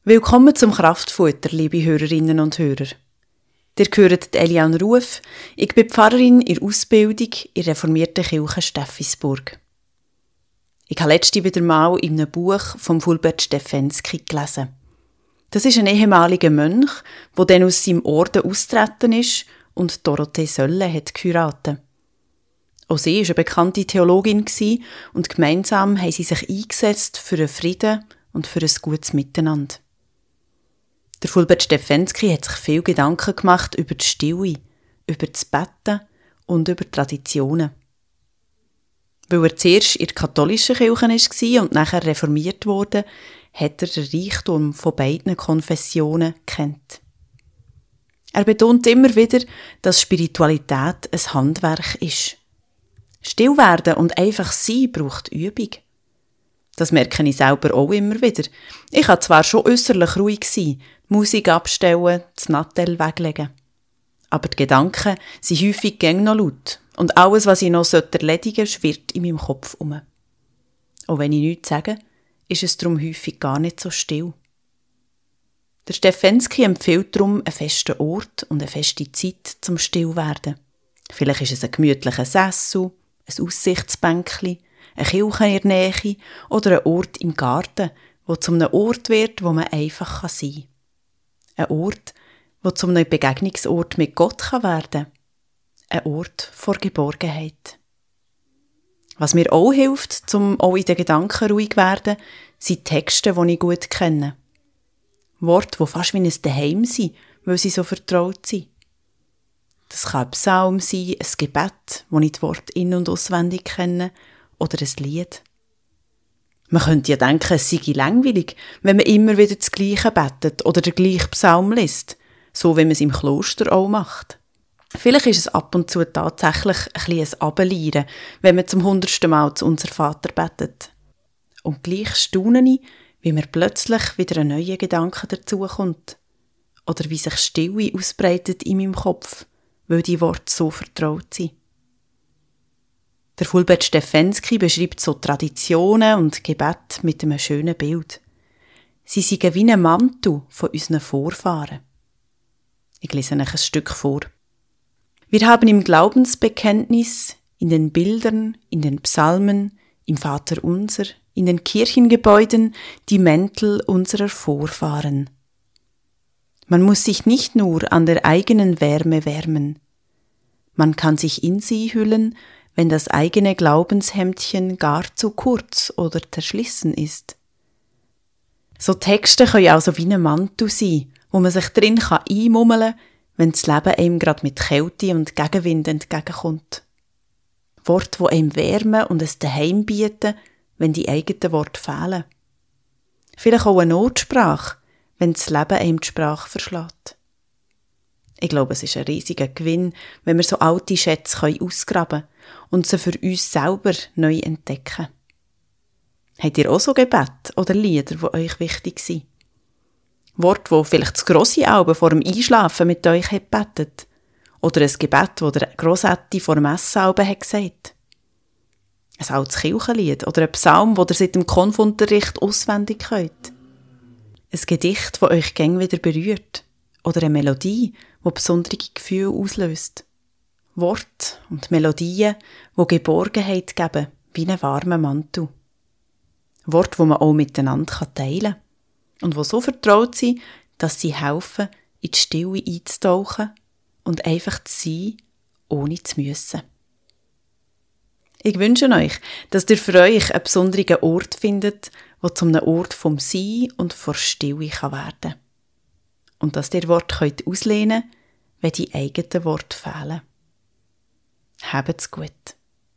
Willkommen zum Kraftfutter, liebe Hörerinnen und Hörer. Ihr hört Eliane Ruf, ich bin Pfarrerin in Ausbildung in der reformierten Kirche Steffisburg. Ich habe letztens wieder mal in einem Buch von Fulbert Steffensky gelesen. Das ist ein ehemaliger Mönch, der dann aus seinem Orden austreten ist und Dorothee Sölle hat geheiratet. Auch sie war eine bekannte Theologin und gemeinsam haben sie sich eingesetzt für den Frieden und für ein gutes Miteinander. Der Fulbert Steffensky hat sich viel Gedanken gemacht über die Stille, über das Betten und über Traditionen. Weil er zuerst in der katholischen Kirche war und nachher reformiert wurde, hat er den Reichtum von beiden Konfessionen kennt. Er betont immer wieder, dass Spiritualität ein Handwerk ist. Still werden und einfach sein braucht Übung. Das merke ich selber auch immer wieder. Ich kann zwar schon äusserlich ruhig sein, Musik abstellen, das Nattel weglegen. Aber die Gedanken sind häufig noch laut und alles, was ich noch erledigen sollte, schwirrt in meinem Kopf um. Auch wenn ich nichts sage, ist es darum häufig gar nicht so still. Der Steffensky empfiehlt darum einen festen Ort und eine feste Zeit zum Stillwerden. Vielleicht ist es ein gemütlicher Sessel, ein Aussichtsbänkchen, eine Kirche in der Nähe oder ein Ort im Garten, der zu einem Ort wird, wo man einfach sein kann. Ein Ort, der zu einem Begegnungsort mit Gott werden kann. Ein Ort vor Geborgenheit. Was mir auch hilft, um auch in den Gedanken ruhig zu werden, sind Texte, die ich gut kenne. Worte, die fast wie ein Daheim sind, weil sie so vertraut sind. Das kann ein Psalm sein, ein Gebet, das ich die Worte in- und auswendig kenne, oder ein Lied. Man könnte ja denken, es sei langweilig, wenn man immer wieder das Gleiche betet oder den gleichen Psalm liest, so wie man es im Kloster auch macht. Vielleicht ist es ab und zu tatsächlich ein bisschen ein Abelieren, wenn man zum 100. Mal zu Unser Vater betet. Und gleich staune ich, wie mir plötzlich wieder ein neuer Gedanke dazukommt. Oder wie sich Stille ausbreitet in meinem Kopf, weil die Worte so vertraut sind. Der Fulbert Steffensky beschreibt so Traditionen und Gebet mit einem schönen Bild. Sie sind wie ein Mantel von unseren Vorfahren. Ich lese euch ein Stück vor. Wir haben im Glaubensbekenntnis, in den Bildern, in den Psalmen, im Vaterunser, in den Kirchengebäuden die Mäntel unserer Vorfahren. Man muss sich nicht nur an der eigenen Wärme wärmen. Man kann sich in sie hüllen, wenn das eigene Glaubenshemdchen gar zu kurz oder zerschlissen ist. So Texte können also wie ein Mantel sein, wo man sich drin einmummeln kann, wenn das Leben einem gerade mit Kälte und Gegenwind entgegenkommt. Worte, die einem wärmen und ein Daheim bieten, wenn die eigenen Worte fehlen. Vielleicht auch eine Notsprache, wenn das Leben einem die Sprache verschlägt. Ich glaube, es ist ein riesiger Gewinn, wenn wir so alte Schätze ausgraben können und sie für uns selber neu entdecken. Habt ihr auch so Gebete oder Lieder, die euch wichtig sind? Worte, die vielleicht das Grossi-Alben vor dem Einschlafen mit euch hat gebetet? Oder ein Gebet, das der Grossetti vor dem Messalben hat gesagt? Ein altes Kirchenlied oder ein Psalm, das ihr seit dem Konfunterricht auswendig könnt? Ein Gedicht, das euch gäng wieder berührt? Oder eine Melodie, die besondere Gefühle auslöst? Worte und Melodien, die Geborgenheit geben, wie einen warmen Mantel. Worte, die man auch miteinander teilen kann und die so vertraut sind, dass sie helfen, in die Stille einzutauchen und einfach zu sein, ohne zu müssen. Ich wünsche euch, dass ihr für euch einen besonderen Ort findet, der zu einem Ort vom Sein und vor Stille werden kann. Und dass ihr Worte auslehnen könnt, wenn die eigenen Worte fehlen. Habt's gut.